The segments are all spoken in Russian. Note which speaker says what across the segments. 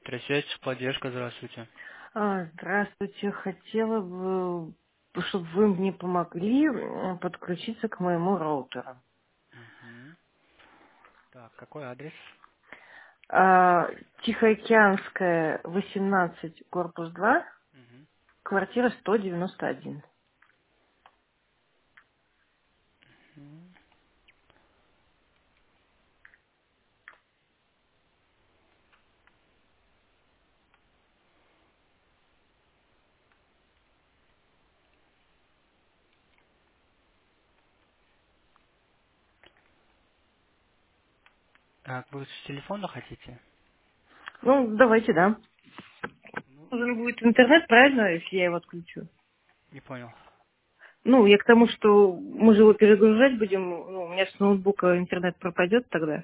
Speaker 1: Электросеть, поддержка, здравствуйте.
Speaker 2: Здравствуйте. Хотела бы, чтобы вы мне помогли подключиться к моему роутеру.
Speaker 1: Мгм. Так, какой адрес?
Speaker 2: Тихоокеанская, 18, корпус 2,
Speaker 1: Мгм.
Speaker 2: квартира 191.
Speaker 1: Мгм. Так, вы с телефона хотите?
Speaker 2: Ну, давайте, да.
Speaker 1: Ну,
Speaker 2: Нужен будет интернет, правильно, если я его отключу?
Speaker 1: не понял.
Speaker 2: Ну, я к тому, что мы же его перегружать будем. Ну, у меня с ноутбука интернет пропадет тогда.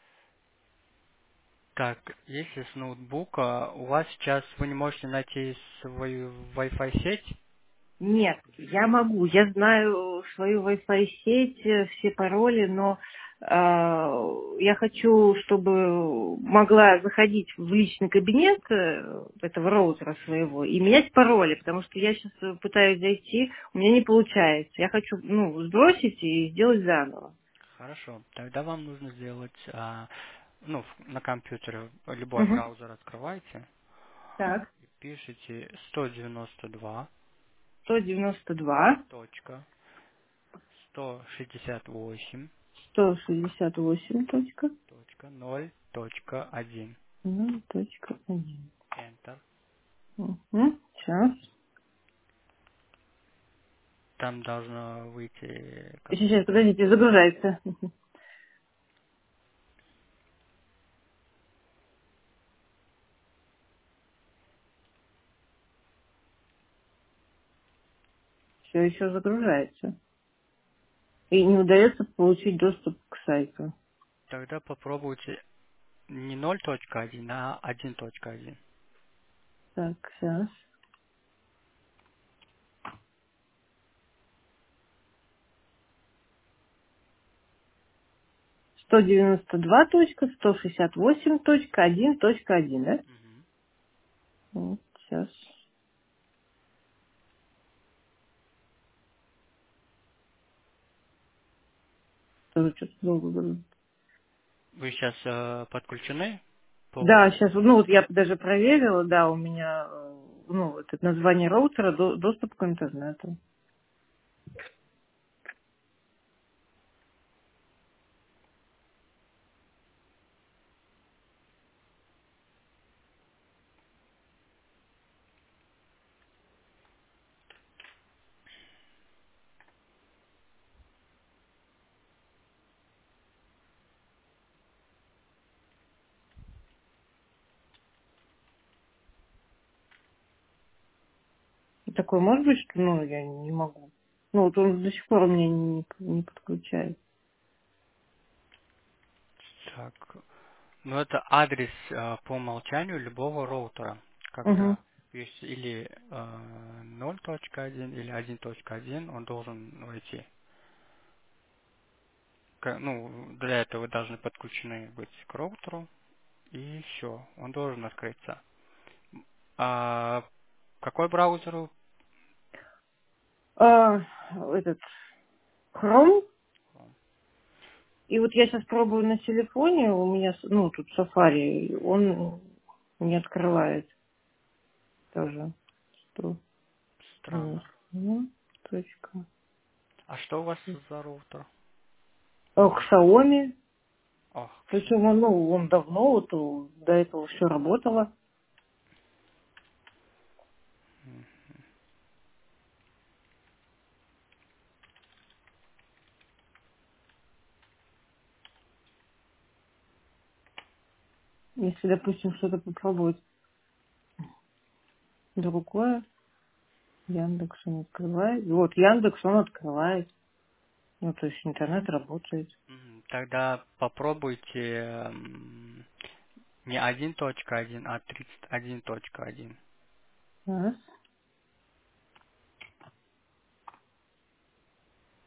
Speaker 1: Так, если с ноутбука у вас сейчас вы не можете найти свою Wi-Fi сеть?
Speaker 2: Нет, я могу. Я знаю свою Wi-Fi сеть, все пароли, но я хочу, чтобы могла заходить в личный кабинет этого роутера своего и менять пароли, потому что я сейчас пытаюсь зайти, у меня не получается. Я хочу, сбросить и сделать заново.
Speaker 1: Хорошо, тогда вам нужно сделать, на компьютере любой
Speaker 2: Угу.
Speaker 1: браузер открывайте
Speaker 2: Так,
Speaker 1: и пишите 192
Speaker 2: 192,
Speaker 1: точка 168
Speaker 2: 168 точка,
Speaker 1: точка 0 точка 1.
Speaker 2: 1.
Speaker 1: Enter.
Speaker 2: Угу. Сейчас.
Speaker 1: Там должно выйти
Speaker 2: Сейчас, подождите, загружается. Все еще загружается. И не удается получить доступ к сайту.
Speaker 1: тогда попробуйте не 0.1, а 1.1.
Speaker 2: Так, сейчас. 192.168.1.1, да?
Speaker 1: Мгм.
Speaker 2: Вот, сейчас. Тоже что-то долго грузит.
Speaker 1: Вы сейчас подключены по...
Speaker 2: Да, сейчас, вот я даже проверила, да, у меня, это название роутера, доступ к интернету. И такое может быть, что, я не могу. Вот он до сих пор мне не подключает.
Speaker 1: Так, ну это адрес по умолчанию любого роутера,
Speaker 2: Угу.
Speaker 1: когда есть или 0.1 или 1.1, он должен войти. Для этого вы должны подключены быть к роутеру, и все, он должен открыться. А какой браузер?
Speaker 2: Этот Chrome. И вот я сейчас пробую на телефоне, у меня, тут Safari, он не открывает тоже. Что?
Speaker 1: Странно.
Speaker 2: Точка.
Speaker 1: А что у вас за роутер?
Speaker 2: К Xiaomi.
Speaker 1: Ох, все.
Speaker 2: Причем он давно, до этого все работало. Если, допустим, что-то попробовать другое, Яндекс он открывает. Вот, Яндекс он открывает. То есть интернет работает.
Speaker 1: Тогда попробуйте не 1.1, а 31.1.
Speaker 2: Раз.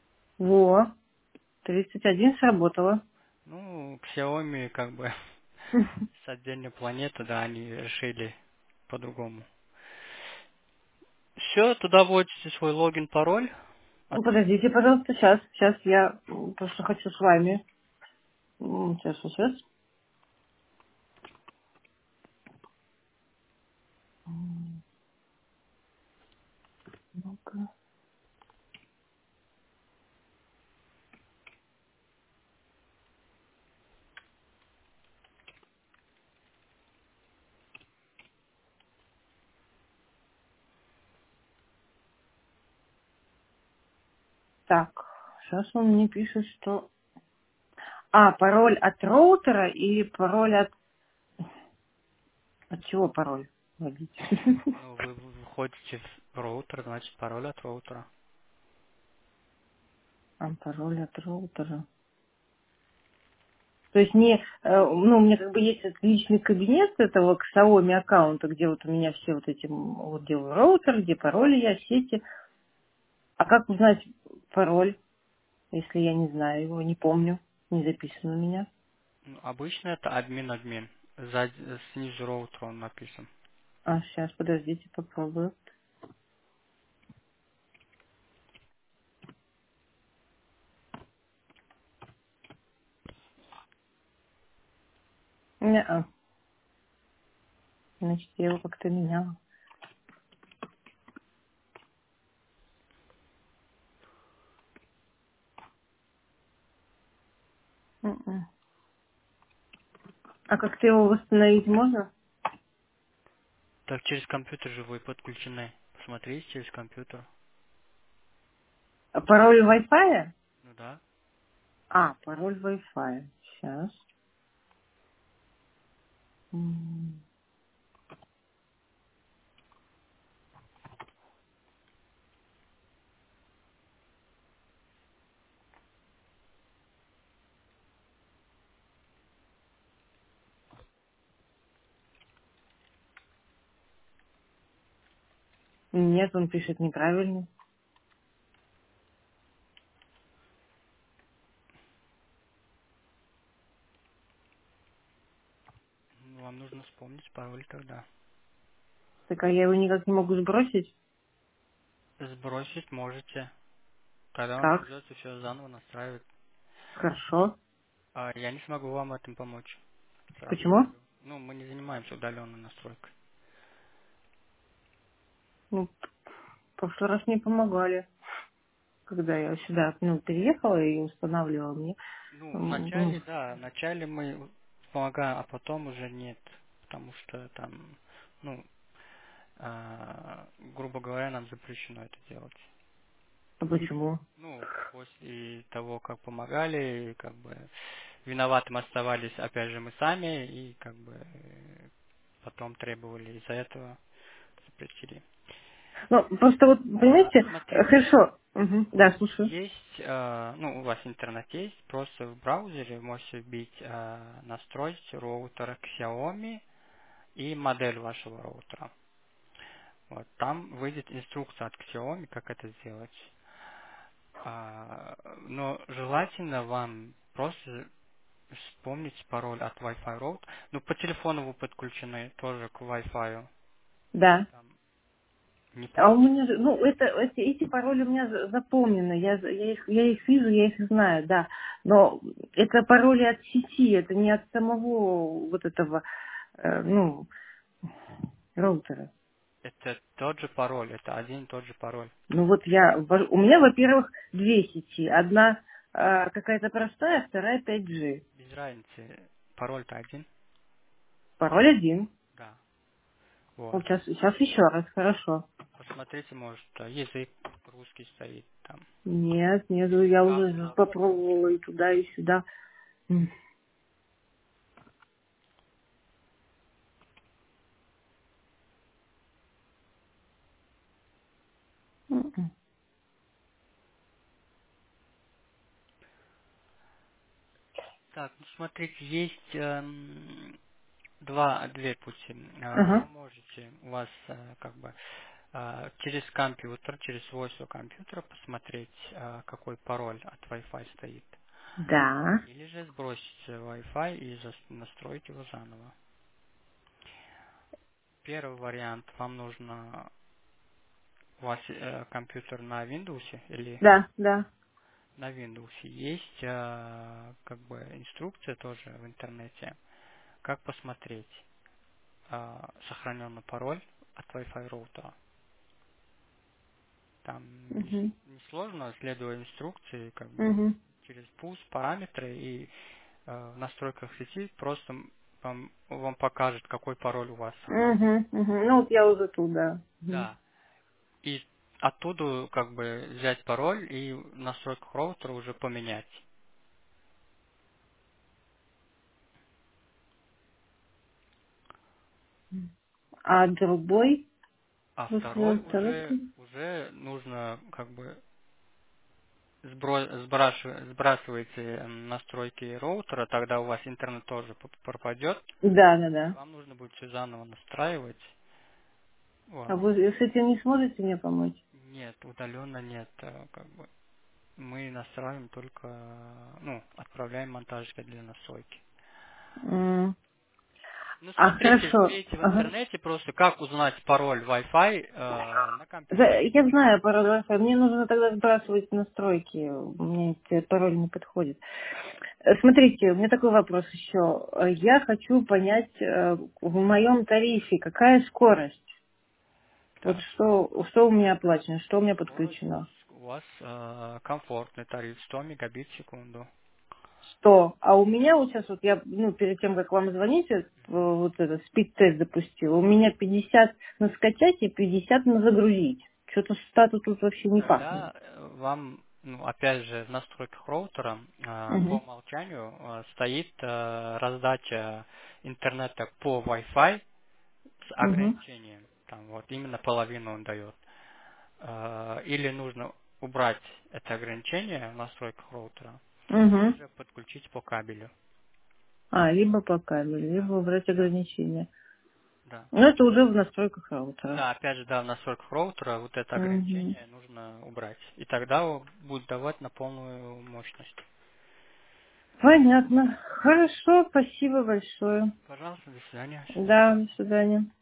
Speaker 2: Во, 31 сработало.
Speaker 1: Ну, Xiaomi как бы с отдельной планеты, да, они решили по-другому. Все, туда вводите свой логин, пароль.
Speaker 2: Ну, подождите, пожалуйста, сейчас я просто хочу с вами. Сейчас. Ну-ка. Так, сейчас он мне пишет, что... А, пароль от роутера или пароль от... От чего пароль вводить?
Speaker 1: Ну, вы входите в роутер, значит, пароль от роутера.
Speaker 2: А, пароль от роутера. То есть не, ну, у меня как бы есть этот личный кабинет этого Xiaomi аккаунта, где вот у меня все вот эти, вот делаю роутер, где пароли я, сети. А как узнать пароль, если я не знаю его, не помню, не записан у меня?
Speaker 1: Ну, обычно это админ-админ. Снизу роутера он написан.
Speaker 2: А, сейчас, подождите, попробую. Не, значит, я его как-то меняла. М-м. А как-то его восстановить можно?
Speaker 1: Так через компьютер же вы подключены. Посмотрите через компьютер.
Speaker 2: А пароль Wi-Fi?
Speaker 1: Ну да.
Speaker 2: А, пароль Wi-Fi. Сейчас. Нет, он пишет неправильно.
Speaker 1: Ну, вам нужно вспомнить пароль тогда.
Speaker 2: Так, а я его никак не могу сбросить?
Speaker 1: Сбросить можете. Когда вам
Speaker 2: Как?
Speaker 1: придется все заново настраивать.
Speaker 2: Хорошо.
Speaker 1: А я не смогу вам в этом помочь. Сразу
Speaker 2: Почему?
Speaker 1: говорю. Ну, мы не занимаемся удаленной настройкой.
Speaker 2: Ну, в прошлый раз мне помогали. Когда я сюда, ну, переехала и устанавливала мне.
Speaker 1: Ну,
Speaker 2: Ну,
Speaker 1: вначале, да, вначале мы помогаем, а потом уже нет. Потому что там, ну, грубо говоря, нам запрещено это делать.
Speaker 2: а почему?
Speaker 1: Ну, после того, как помогали, как бы виноватым оставались, опять же, мы сами, и как бы потом требовали из-за этого запретили.
Speaker 2: Ну, просто вот, понимаете,
Speaker 1: Смотрите,
Speaker 2: хорошо. Мгм. Да, слушаю.
Speaker 1: есть, ну, у вас интернет есть, просто в браузере можете вбить, настроить роутер Xiaomi и модель вашего роутера. Вот, там выйдет инструкция от Xiaomi, как это сделать. Но желательно вам просто вспомнить пароль от Wi-Fi route. Ну, по телефону вы подключены тоже к Wi-Fi.
Speaker 2: Да.
Speaker 1: Там, не
Speaker 2: А у
Speaker 1: помните?
Speaker 2: меня, ну, эти пароли у меня запомнены. Я их вижу, я их знаю, да. Но это пароли от сети, это не от самого вот этого, ну, роутера.
Speaker 1: Это тот же пароль, это один и тот же пароль.
Speaker 2: Ну вот у меня, во-первых, две сети. Одна какая-то простая, вторая 5G.
Speaker 1: Без разницы. Пароль-то один.
Speaker 2: Пароль один.
Speaker 1: Да. Вот.
Speaker 2: Вот сейчас еще раз, хорошо.
Speaker 1: Посмотрите, может, язык русский стоит там.
Speaker 2: Нет, нет, я уже
Speaker 1: Указано русский.
Speaker 2: попробовала и туда, и сюда. М, м.
Speaker 1: Так, ну смотрите, есть две пути. Вы
Speaker 2: Ага,
Speaker 1: можете, у вас как бы через компьютер, через свойства компьютера посмотреть, какой пароль от Wi-Fi стоит.
Speaker 2: Да.
Speaker 1: Или же сбросить Wi-Fi и настроить его заново. Первый вариант, вам нужно, у вас компьютер на Windows или
Speaker 2: Да, да.
Speaker 1: на Windows есть как бы инструкция тоже в интернете, как посмотреть сохраненный пароль от Wi-Fi роутера. Там
Speaker 2: Угу.
Speaker 1: не сложно, следуя инструкции, как бы
Speaker 2: Угу.
Speaker 1: через пульс, параметры и в настройках сети просто вам покажет, какой пароль у вас сохранен.
Speaker 2: Угу. Угу. Ну, вот я уже тут, да. Мгм.
Speaker 1: Да. И оттуда как бы взять пароль и в настройках роутера уже поменять.
Speaker 2: А другой?
Speaker 1: А второй
Speaker 2: Второй?
Speaker 1: уже нужно как бы сбрасываете настройки роутера, тогда у вас интернет тоже пропадет,
Speaker 2: Да, да,
Speaker 1: и
Speaker 2: да.
Speaker 1: вам нужно будет все заново настраивать.
Speaker 2: А
Speaker 1: Вот.
Speaker 2: вы с этим не сможете мне помочь?
Speaker 1: Нет, удаленно нет, как бы. Мы настраиваем только, ну, отправляем монтажки для настройки.
Speaker 2: М.
Speaker 1: Ну,
Speaker 2: А,
Speaker 1: смотрите,
Speaker 2: хорошо.
Speaker 1: вбейте в
Speaker 2: Ага.
Speaker 1: интернете просто, как узнать пароль Wi-Fi на компьютере.
Speaker 2: Я знаю пароль Wi-Fi. Мне нужно тогда сбрасывать настройки. Мне этот пароль не подходит. Смотрите, у меня такой вопрос еще. Я хочу понять в моем тарифе, какая скорость? Вот
Speaker 1: Так,
Speaker 2: что у меня оплачено, что у меня
Speaker 1: скорость
Speaker 2: подключено?
Speaker 1: у вас комфортный тариф 100 мегабит в секунду.
Speaker 2: 100. А у меня вот сейчас, вот я, ну, перед тем, как вам звонить, вот этот спид-тест запустила, у меня 50 на скачать и 50 на загрузить. Что-то статус тут вообще не пахнет.
Speaker 1: Тогда вам, ну, опять же, в настройках роутера по
Speaker 2: Угу.
Speaker 1: умолчанию стоит раздача интернета по Wi-Fi с
Speaker 2: Угу.
Speaker 1: ограничением. Там вот именно половину он дает. Или нужно убрать это ограничение в настройках роутера, или
Speaker 2: Угу.
Speaker 1: же подключить по кабелю.
Speaker 2: А, либо по кабелю,
Speaker 1: Да,
Speaker 2: либо убрать
Speaker 1: да,
Speaker 2: ограничения.
Speaker 1: да.
Speaker 2: Но это уже в настройках роутера.
Speaker 1: Да, опять же, да, в настройках роутера вот это
Speaker 2: Угу.
Speaker 1: ограничение нужно убрать. И тогда он будет давать на полную мощность.
Speaker 2: Понятно. Хорошо, спасибо большое.
Speaker 1: Пожалуйста, до свидания.
Speaker 2: Да, до свидания.